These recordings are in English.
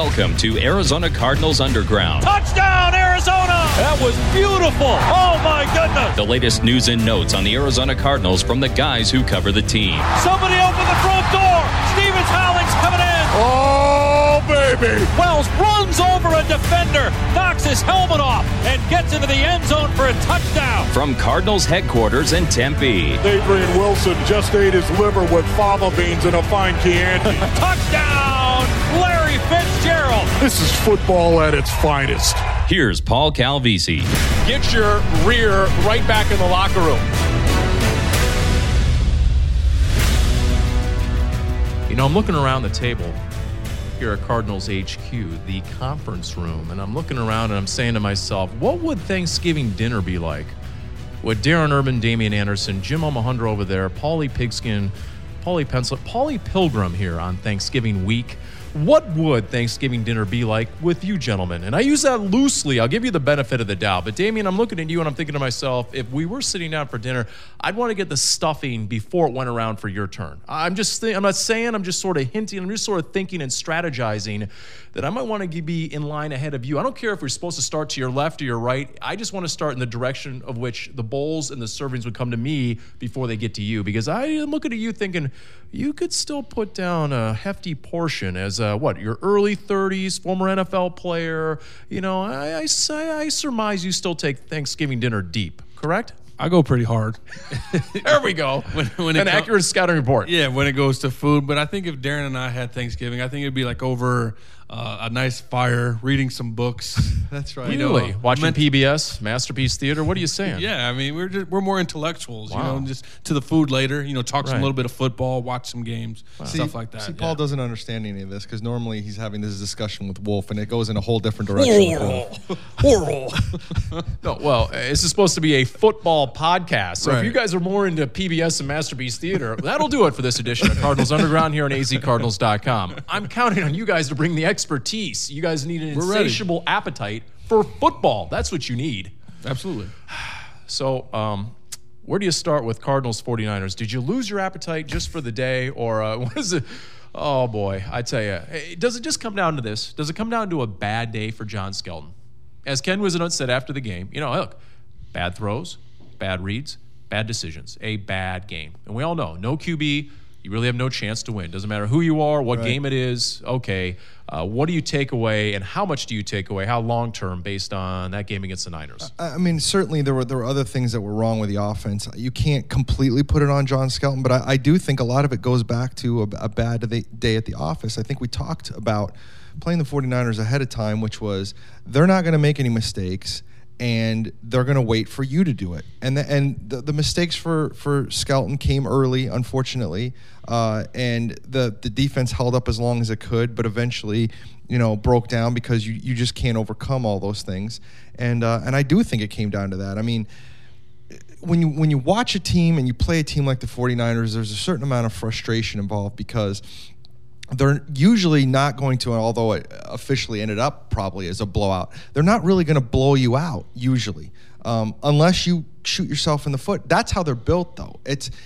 Welcome to Arizona Cardinals Underground. Touchdown, Arizona! That was beautiful. Oh, my goodness. The latest news and notes on the Arizona Cardinals from the guys who cover the team. Somebody open the front door. Stevens Howling's coming in. Oh, baby. Wells runs over a defender, knocks his helmet off, and gets into the end zone for a touchdown. From Cardinals headquarters in Tempe. Adrian Wilson just ate his liver with fava beans and a fine Chianti. Touchdown, Larry Fitzgerald. This is football at its finest. Here's Paul Calvisi. Get your rear right back in the locker room. You know, I'm looking around the table here at Cardinals HQ, the conference room, and I'm looking around and I'm saying to myself, what would Thanksgiving dinner be like? With Darren Urban, Damian Anderson, Jim Omohundro over there, Paulie Pigskin, Paulie Pencil, Paulie Pilgrim here on Thanksgiving week. What would Thanksgiving dinner be like with you gentlemen? And I use that loosely. I'll give you the benefit of the doubt. But Damian, I'm looking at you and I'm thinking to myself, if we were sitting down for dinner, I'd want to get the stuffing before it went around for your turn. I'm not saying, I'm just sort of hinting, I'm just sort of thinking and strategizing that I might want to be in line ahead of you. I don't care if we're supposed to start to your left or your right. I just want to start in the direction of which the bowls and the servings would come to me before they get to you. Because I am looking at you thinking, you could still put down a hefty portion as your early 30s, former NFL player. You know, I surmise you still take Thanksgiving dinner deep, correct? I go pretty hard. There we go. An accurate scouting report. Yeah, when it goes to food. But I think if Darren and I had Thanksgiving, I think it'd be like over a nice fire, reading some books. That's right. Really? Watching PBS, Masterpiece Theater? What are you saying? Yeah, I mean, we're more intellectuals, Wow. just to the food later, talk some Right. little bit of football, watch some games, stuff like that. See, Paul doesn't understand any of this because normally he's having this discussion with Wolf and it goes in a whole different direction. No, well, this is supposed to be a football podcast. So if Right. you guys are more into PBS and Masterpiece Theater, that'll do it for this edition of Cardinals Underground here on azcardinals.com. I'm counting on you guys to bring the expertise. You guys need an We're ready. insatiable appetite for football. That's what you need. Absolutely. So, where do you start with Cardinals 49ers? Did you lose your appetite just for the day, or what is it? Oh, boy, I tell you. Does it just come down to this? Does it come down to a bad day for John Skelton? As Ken Whisenhunt said after the game, look, bad throws, bad reads, bad decisions, a bad game. And we all know, no QB, you really have no chance to win. Doesn't matter who you are, what game it is. Okay, what do you take away, and how much do you take away? How long-term based on that game against the Niners? I mean, certainly there were other things that were wrong with the offense. You can't completely put it on John Skelton, but I do think a lot of it goes back to a bad day at the office. I think we talked about playing the 49ers ahead of time, which was they're not going to make any mistakes, and they're going to wait for you to do it. And the mistakes for Skelton came early, unfortunately, and the defense held up as long as it could, but eventually, broke down because you just can't overcome all those things. And I do think it came down to that. I mean, when you watch a team and you play a team like the 49ers, there's a certain amount of frustration involved because they're usually not going to, although it officially ended up probably as a blowout, they're not really going to blow you out usually, unless you shoot yourself in the foot. That's how they're built, though.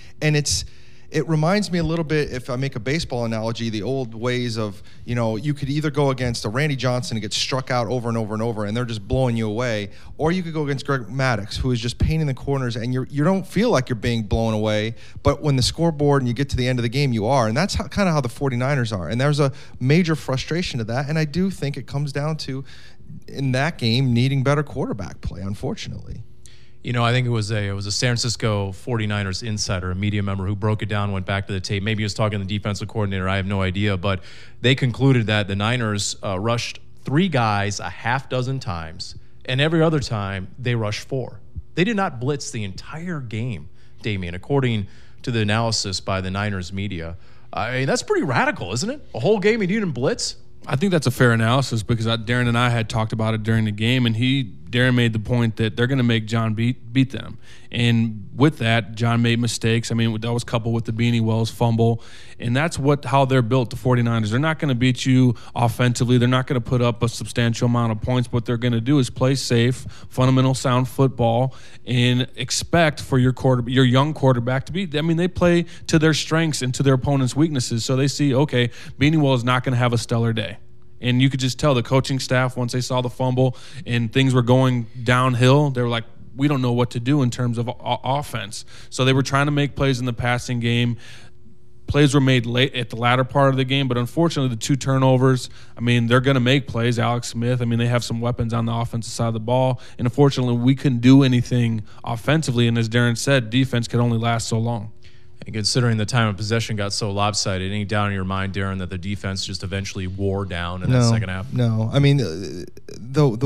It reminds me a little bit, if I make a baseball analogy, the old ways of, you could either go against a Randy Johnson and get struck out over and over and over, and they're just blowing you away, or you could go against Greg Maddux, who is just painting the corners, and you don't feel like you're being blown away, but when the scoreboard and you get to the end of the game, you are, and that's kind of how the 49ers are, and there's a major frustration to that, and I do think it comes down to, in that game, needing better quarterback play, unfortunately. I think it was a San Francisco 49ers insider, a media member, who broke it down, went back to the tape. Maybe he was talking to the defensive coordinator. I have no idea. But they concluded that the Niners rushed 3 guys a half dozen times, and every other time they rushed 4. They did not blitz the entire game, Damian, according to the analysis by the Niners media. I mean, that's pretty radical, isn't it? A whole game and you didn't blitz? I think that's a fair analysis because Darren and I had talked about it during the game, and Darren made the point that they're going to make John beat them. And with that, John made mistakes. I mean, that was coupled with the Beanie Wells fumble. And that's how they're built, the 49ers. They're not going to beat you offensively. They're not going to put up a substantial amount of points. What they're going to do is play safe, fundamental sound football, and expect for your young quarterback to beat. I mean, they play to their strengths and to their opponent's weaknesses. So they see, okay, Beanie Wells is not going to have a stellar day. And you could just tell the coaching staff, once they saw the fumble and things were going downhill, they were like, we don't know what to do in terms of offense. So they were trying to make plays in the passing game. Plays were made late at the latter part of the game, but unfortunately the 2 turnovers, I mean, they're going to make plays. Alex Smith, I mean, they have some weapons on the offensive side of the ball. And unfortunately, we couldn't do anything offensively. And as Darren said, defense could only last so long. And considering the time of possession got so lopsided, any doubt in your mind, Darren, that the defense just eventually wore down in that second half? No. I mean, the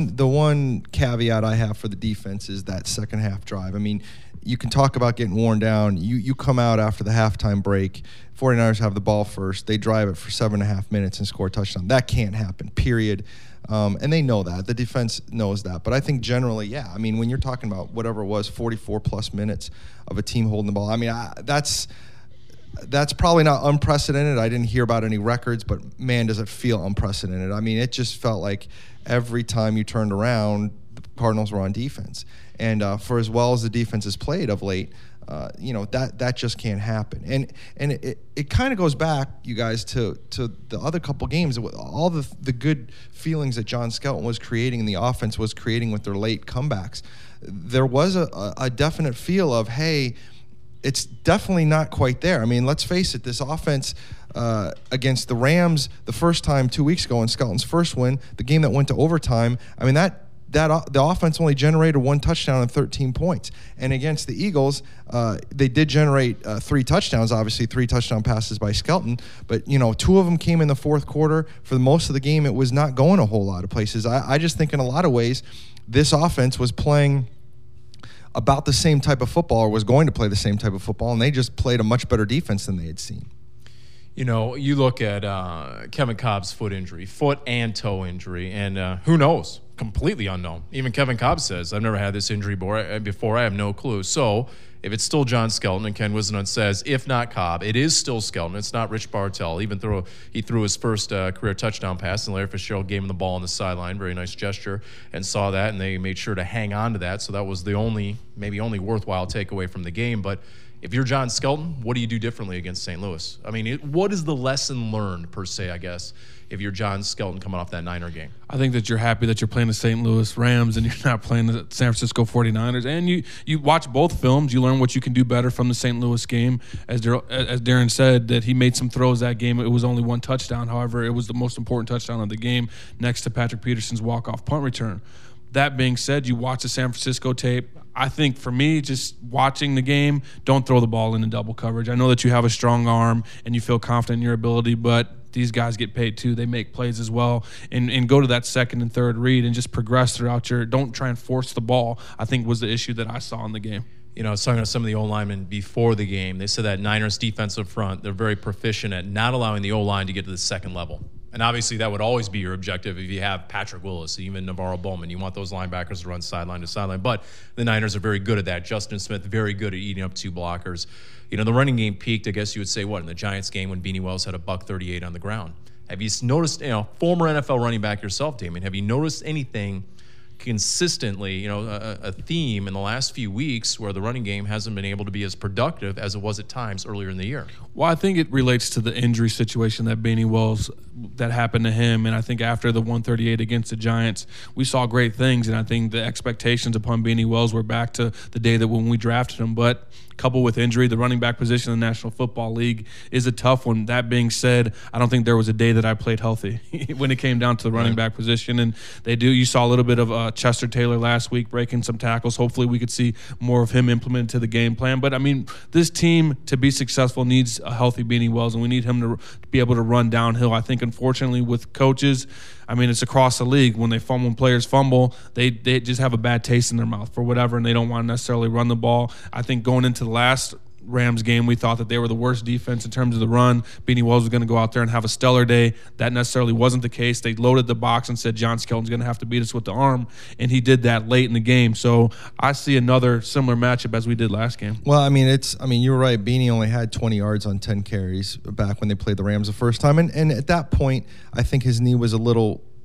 one caveat I have for the defense is that second half drive. I mean, you can talk about getting worn down. You come out after the halftime break. 49ers have the ball first. They drive it for 7.5 minutes and score a touchdown. That can't happen, period. And they know that. The defense knows that. But I think generally, yeah. I mean, when you're talking about whatever it was, 44-plus minutes of a team holding the ball, I mean, that's probably not unprecedented. I didn't hear about any records, but, man, does it feel unprecedented. I mean, it just felt like every time you turned around, the Cardinals were on defense. And for as well as the defense has played of late, that just can't happen. And it kind of goes back, you guys, to the other couple games. All the good feelings that John Skelton was creating and the offense was creating with their late comebacks. There was a definite feel of, hey, it's definitely not quite there. I mean, let's face it, this offense against the Rams the first time 2 weeks ago in Skelton's first win, the game that went to overtime, I mean, the offense only generated 1 touchdown and 13 points. And against the Eagles, they did generate 3 touchdowns, obviously 3 touchdown passes by Skelton. But, 2 of them came in the fourth quarter. For most of the game, it was not going a whole lot of places. I just think in a lot of ways, this offense was playing about the same type of football, or was going to play the same type of football, and they just played a much better defense than they had seen. You look at Kevin Cobb's foot and toe injury, and who knows? Completely unknown. Even Kevin Cobb says, I've never had this injury before. I have no clue. So if it's still John Skelton, and Ken Whisenhunt says, if not Cobb, it is still Skelton. It's not Rich Bartell. Even though he threw his first career touchdown pass, and Larry Fitzgerald gave him the ball on the sideline. Very nice gesture, and saw that, and they made sure to hang on to that. So that was the maybe only worthwhile takeaway from the game. But if you're John Skelton, what do you do differently against St. Louis? I mean, what is the lesson learned, per se, I guess, if you're John Skelton coming off that Niner game? I think that you're happy that you're playing the St. Louis Rams and you're not playing the San Francisco 49ers. And you watch both films. You learn what you can do better from the St. Louis game. As Darren said, that he made some throws that game. It was only 1 touchdown. However, it was the most important touchdown of the game next to Patrick Peterson's walk-off punt return. That being said, you watch the San Francisco tape. I think for me, just watching the game, don't throw the ball into double coverage. I know that you have a strong arm and you feel confident in your ability, but these guys get paid too. They make plays as well. And go to that second and third read and just progress throughout don't try and force the ball, I think was the issue that I saw in the game. I was talking to some of the O-linemen before the game. They said that Niners defensive front, they're very proficient at not allowing the O-line to get to the second level. And obviously that would always be your objective if you have Patrick Willis, even Navarro Bowman. You want those linebackers to run sideline to sideline. But the Niners are very good at that. Justin Smith, very good at eating up 2 blockers. The running game peaked, I guess you would say, in the Giants game when Beanie Wells had a $138 on the ground. Have you noticed, former NFL running back yourself, Damien, have you noticed anything consistently, a theme in the last few weeks where the running game hasn't been able to be as productive as it was at times earlier in the year? Well, I think it relates to the injury situation that Beanie Wells, that happened to him. And I think after the 138 against the Giants, we saw great things. And I think the expectations upon Beanie Wells were back to the day that when we drafted him. But coupled with injury, the running back position in the National Football League is a tough one. That being said, I don't think there was a day that I played healthy when it came down to the running back position. And you saw a little bit of Chester Taylor last week breaking some tackles. Hopefully we could see more of him implemented to the game plan. But, I mean, this team, to be successful, needs a healthy Beanie Wells, and we need him to be able to run downhill. I think, unfortunately, with coaches, I mean, it's across the league. When players fumble, they just have a bad taste in their mouth for whatever, and they don't want to necessarily run the ball. I think going into the last Rams game, we thought that they were the worst defense in terms of the run. Beanie Wells was going to go out there and have a stellar day. That necessarily wasn't the case. They loaded the box and said John Skelton's going to have to beat us with the arm, and he did that late in the game. So I see another similar matchup as we did last game. Well, I mean, you were right. Beanie only had 20 yards on 10 carries back when they played the Rams the first time, and at that point, I think his knee was a little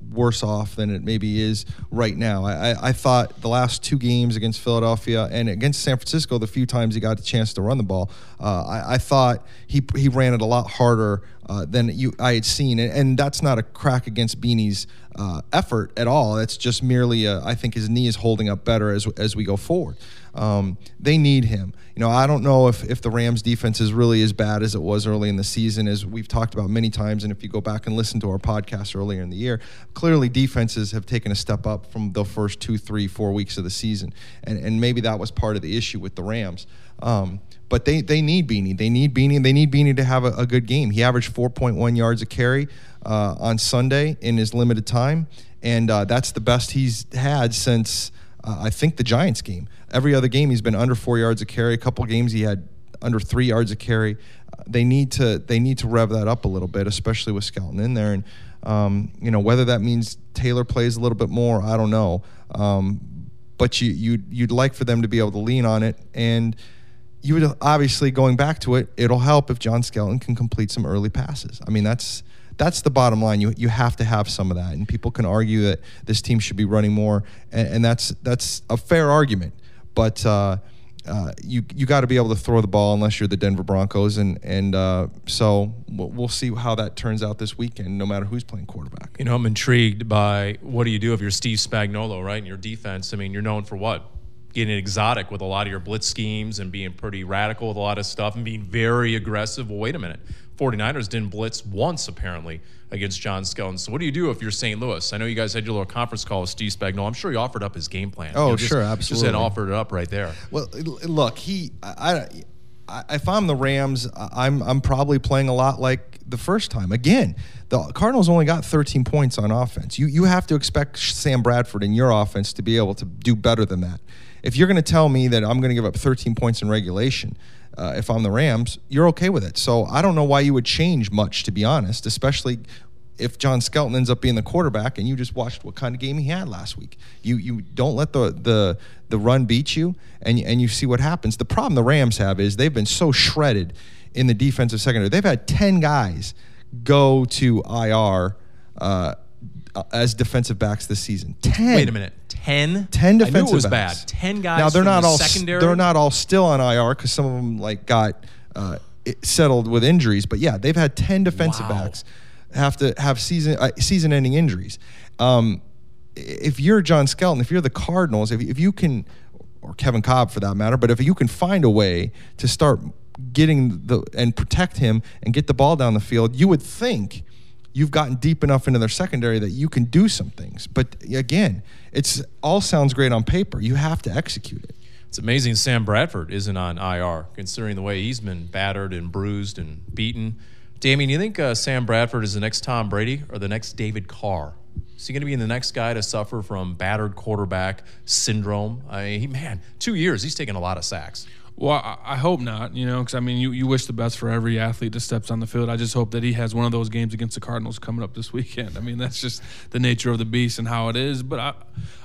worse off than it maybe is right now. I thought the last 2 games against Philadelphia and against San Francisco, the few times he got the chance to run the ball, I thought he ran it a lot harder than I had seen. And that's not a crack against Beanie's effort at all. It's just merely, I think his knee is holding up better as we go forward. They need him. I don't know if the Rams defense is really as bad as it was early in the season, as we've talked about many times. And if you go back and listen to our podcast earlier in the year, clearly defenses have taken a step up from the first 2, 3, 4 weeks of the season. And maybe that was part of the issue with the Rams. But they need Beanie. They need Beanie to have a good game. He averaged 4.1 yards a carry on Sunday in his limited time. And that's the best he's had since I think the Giants game. Every other game he's been under 4 yards a carry. A couple games he had under 3 yards a carry. They need to rev that up a little bit, especially with Skelton in there. And whether that means Taylor plays a little bit more, I don't know. But you'd like for them to be able to lean on it. And you would obviously, going back to it, it'll help if John Skelton can complete some early passes. I mean, that's the bottom line. You have to have some of that, and people can argue that this team should be running more, and that's a fair argument. But you got to be able to throw the ball unless you're the Denver Broncos, and so we'll see how that turns out this weekend, no matter who's playing quarterback. I'm intrigued by what do you do if you're Steve Spagnuolo, right? In your defense, I mean, you're known for what? Getting exotic with a lot of your blitz schemes and being pretty radical with a lot of stuff and being very aggressive. Well, wait a minute. 49ers didn't blitz once, apparently, against John Skelton. So what do you do if you're St. Louis? I know you guys had your little conference call with Steve Spagnuolo. I'm sure he offered up his game plan. Oh, sure, absolutely. Just had offered it up right there. Well, look, if I'm the Rams, I'm probably playing a lot like the first time. Again, the Cardinals only got 13 points on offense. You have to expect Sam Bradford in your offense to be able to do better than that. If you're going to tell me that I'm going to give up 13 points in regulation, if I'm the Rams, you're okay with it. So I don't know why you would change much, to be honest, especially if John Skelton ends up being the quarterback and you just watched what kind of game he had last week. You don't let the run beat you, and you see what happens. The problem the Rams have is they've been so shredded in the defensive secondary. They've had 10 guys go to IR as defensive backs this season. 10. Wait a minute. 10 defensive I knew it was backs. bad. 10 guys. Now they're from not the all secondary. They're not all still on IR because some of them got settled with injuries. But yeah, they've had 10 defensive backs have to have season-ending injuries. If you're John Skelton, if you're the Cardinals, if you can, or Kevin Cobb for that matter, but if you can find a way to start getting and protect him and get the ball down the field, you would think you've gotten deep enough into their secondary that you can do some things. But again, it's all sounds great on paper. You have to execute it. It's amazing Sam Bradford isn't on IR, considering the way he's been battered and bruised and beaten. Damien, you think Sam Bradford is the next Tom Brady or the next David Carr? Is he going to be the next guy to suffer from battered quarterback syndrome? 2 years, he's taken a lot of sacks. Well, I hope not, because, you wish the best for every athlete that steps on the field. I just hope that he has one of those games against the Cardinals coming up this weekend. That's just the nature of the beast and how it is. But,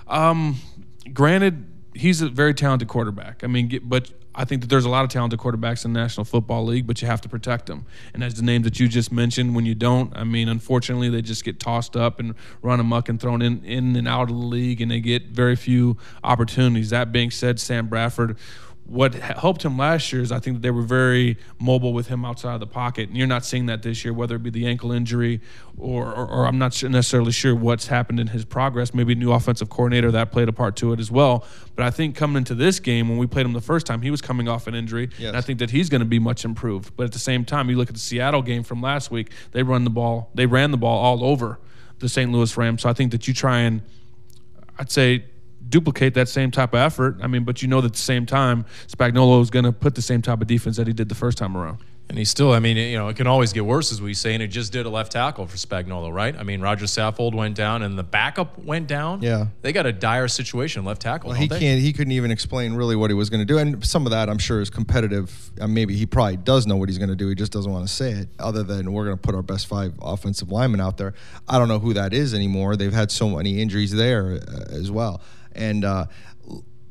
granted, he's a very talented quarterback. But I think that there's a lot of talented quarterbacks in the National Football League, but you have to protect them. And as the names that you just mentioned, when you don't, unfortunately, they just get tossed up and run amok and thrown in and out of the league, and they get very few opportunities. That being said, Sam Bradford, what helped him last year is I think that they were very mobile with him outside of the pocket. And you're not seeing that this year, whether it be the ankle injury or I'm not necessarily sure what's happened in his progress. Maybe a new offensive coordinator that played a part to it as well. But I think coming into this game, when we played him the first time, he was coming off an injury. Yes. And I think that he's going to be much improved. But at the same time, you look at the Seattle game from last week, they ran the ball all over the St. Louis Rams. So I think that you try and, I'd say, duplicate that same type of effort. But at the same time, Spagnuolo is going to put the same type of defense that he did the first time around. And he still, it can always get worse, as we say, and it just did a left tackle for Spagnuolo, right? Roger Saffold went down and the backup went down. Yeah. They got a dire situation left tackle. Well, he couldn't even explain really what he was going to do. And some of that, I'm sure, is competitive. Maybe he probably does know what he's going to do. He just doesn't want to say it, other than we're going to put our best 5 offensive linemen out there. I don't know who that is anymore. They've had so many injuries there as well. And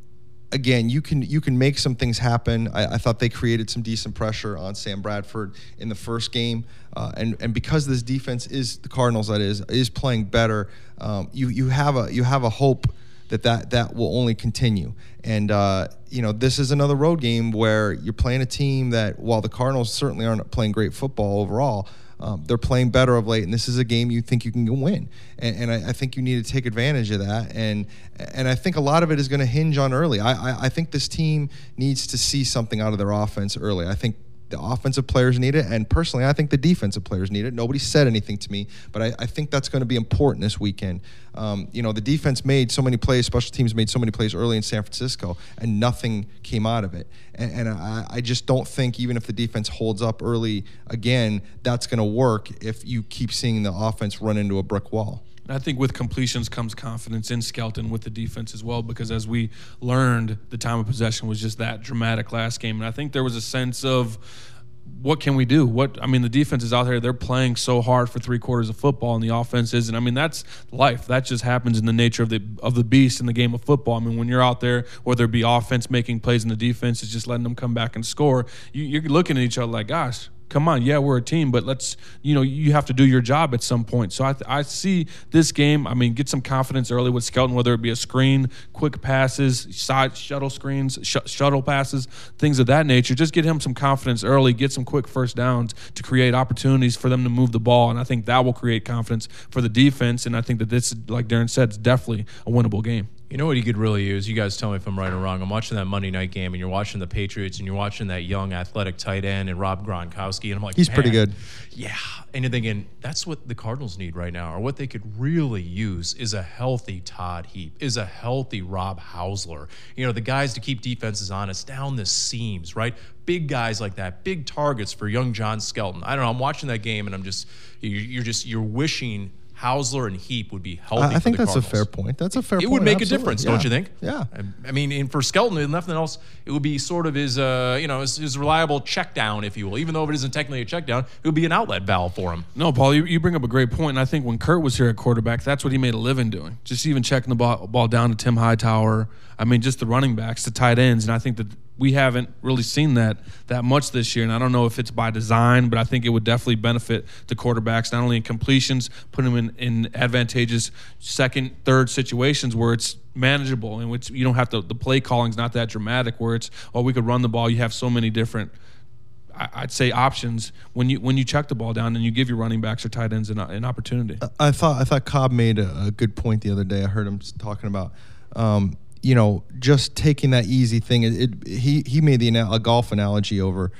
again, you can make some things happen. I thought they created some decent pressure on Sam Bradford in the first game, and because this defense the Cardinals is playing better, you have a hope that will only continue. And this is another road game where you're playing a team that, while the Cardinals certainly aren't playing great football overall, they're playing better of late, and this is a game you think you can win. And I think you need to take advantage of that. And I think a lot of it is going to hinge on early. I think this team needs to see something out of their offense early. I think the offensive players need it, and personally, I think the defensive players need it. Nobody said anything to me, but I think that's going to be important this weekend. The defense made so many plays, special teams made so many plays early in San Francisco, and nothing came out of it. And I just don't think, even if the defense holds up early again, that's going to work if you keep seeing the offense run into a brick wall. I think with completions comes confidence in Skelton with the defense as well, because as we learned, the time of possession was just that dramatic last game. And I think there was a sense of, what can we do? The defense is out there. They're playing so hard for 3 quarters of football, and the offense isn't. That's life. That just happens in the nature of the beast in the game of football. When you're out there, whether it be offense making plays and the defense is just letting them come back and score, you're looking at each other like, gosh, come on, yeah, we're a team, but let's, you have to do your job at some point. So I see this game, get some confidence early with Skelton, whether it be a screen, quick passes, side shuttle screens, shuttle passes, things of that nature. Just get him some confidence early, get some quick first downs to create opportunities for them to move the ball, and I think that will create confidence for the defense, and I think that this, like Darren said, is definitely a winnable game. You know what he could really use? You guys tell me if I'm right or wrong. I'm watching that Monday night game, and you're watching the Patriots, and you're watching that young athletic tight end and Rob Gronkowski, and I'm like, he's pretty good. Yeah. And you're thinking, that's what the Cardinals need right now, or what they could really use is a healthy Todd Heap, is a healthy Rob Hausler. The guys to keep defenses honest down the seams, right? Big guys like that, big targets for young John Skelton. I don't know. I'm watching that game, and I'm just, you're wishing Hausler and Heap would be healthy. I think for the that's Cardinals. A fair point. That's a fair point. It would make Absolutely. a difference, don't you think? Yeah. And for Skelton, if nothing else, it would be sort of his reliable check down, if you will. Even though it isn't technically a check down, it would be an outlet valve for him. No, Paul, you bring up a great point, and I think when Kurt was here at quarterback, that's what he made a living doing. Just even checking the ball down to Tim Hightower. Just the running backs, the tight ends, and I think that we haven't really seen that much this year, and I don't know if it's by design, but I think it would definitely benefit the quarterbacks, not only in completions, putting them in advantageous second, third situations where it's manageable, in which you don't have to, the play calling's not that dramatic, where it's, we could run the ball. You have so many different, I'd say, options when you check the ball down and you give your running backs or tight ends an opportunity. I thought Cobb made a good point the other day. I heard him talking about just taking that easy thing. He made a golf analogy over,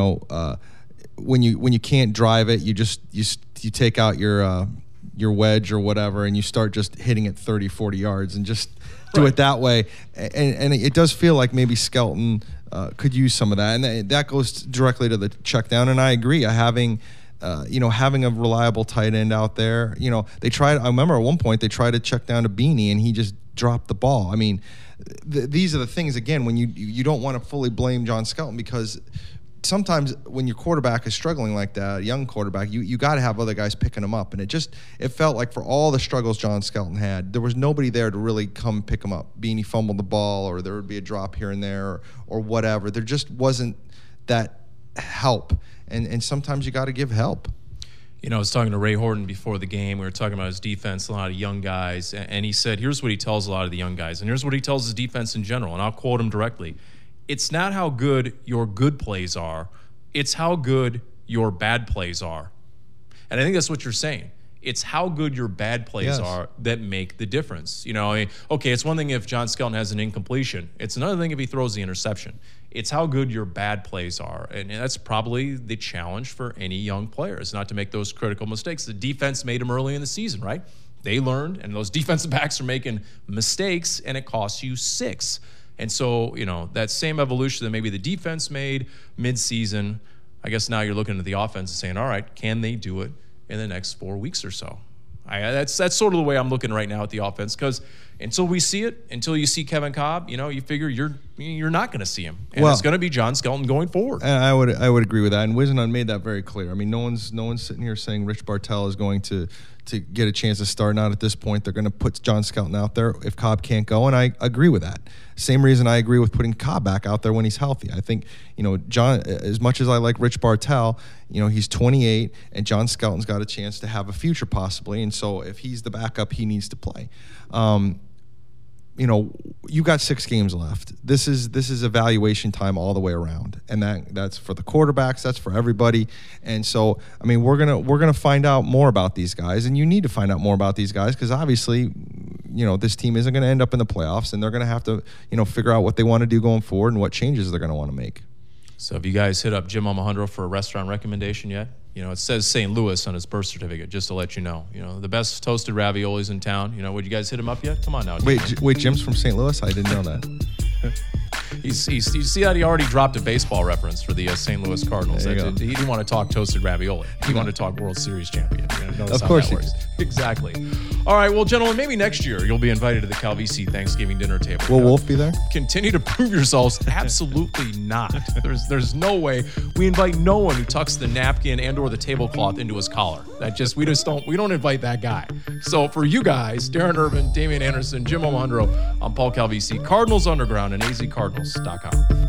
when you can't drive it, you take out your wedge or whatever, and you start just hitting it 30, 40 yards and just do it that way. And it does feel like maybe Skelton could use some of that, and that goes directly to the check down. And I agree, having a reliable tight end out there. They tried. I remember at one point they tried to check down to Beanie, and he just dropped the ball. These are the things, again, when you don't want to fully blame John Skelton, because sometimes when your quarterback is struggling like that, a young quarterback, you got to have other guys picking him up. And it felt like for all the struggles John Skelton had, there was nobody there to really come pick him up. Beanie fumbled the ball, or there would be a drop here and there, or whatever. There just wasn't that help. And sometimes you got to give help. I was talking to Ray Horton before the game. We were talking about his defense, a lot of young guys, and he said, here's what he tells a lot of the young guys, and here's what he tells his defense in general, and I'll quote him directly. It's not how good your good plays are, it's how good your bad plays are. And I think that's what you're saying. It's how good your bad plays are that make the difference. Okay, it's one thing if John Skelton has an incompletion. It's another thing if he throws the interception. It's how good your bad plays are. And that's probably the challenge for any young player, is not to make those critical mistakes. The defense made them early in the season, right? They learned, and those defensive backs are making mistakes, and it costs you 6. And so, that same evolution that maybe the defense made mid-season, I guess now you're looking at the offense and saying, all right, can they do it in the next 4 weeks or so? That's sort of the way I'm looking right now at the offense, because until we see it, until you see Kevin Kolb, you figure you're not going to see him. And Well, it's going to be John Skelton going forward. And I would agree with that. And Wisnun made that very clear. I mean, no one's sitting here saying Rich Bartel is going to get a chance to start. Not at this point. They're going to put John Skelton out there if Kolb can't go, and I agree with that. Same reason I agree with putting Kolb back out there when he's healthy. I think, John, as much as I like Rich Bartel, he's 28, and John Skelton's got a chance to have a future possibly. And so if he's the backup, he needs to play. You got 6 games left. This is evaluation time all the way around, and that's for the quarterbacks. That's for everybody. And so, I mean, we're gonna find out more about these guys, and you need to find out more about these guys because obviously, this team isn't going to end up in the playoffs, and they're going to have to, figure out what they want to do going forward and what changes they're going to want to make. So have you guys hit up Jim Alejandro for a restaurant recommendation yet? It says St. Louis on his birth certificate, just to let you know. The best toasted raviolis in town. Would you guys hit him up yet? Come on now. Wait, Jim's from St. Louis? I didn't know that. You see that he already dropped a baseball reference for the St. Louis Cardinals. He didn't want to talk toasted ravioli. He wanted to talk World Series champion. Of course he did. Exactly. All right, well, gentlemen, maybe next year you'll be invited to the Calvisi Thanksgiving dinner table. Will Wolf be there? Continue to prove yourselves. Absolutely not. There's no way. We invite no one who tucks the napkin and or the tablecloth into his collar. We don't invite that guy. So for you guys, Darren Urban, Damian Anderson, Jim Alejandro, I'm Paul Calvisi, Cardinals Underground and azcardinals.com.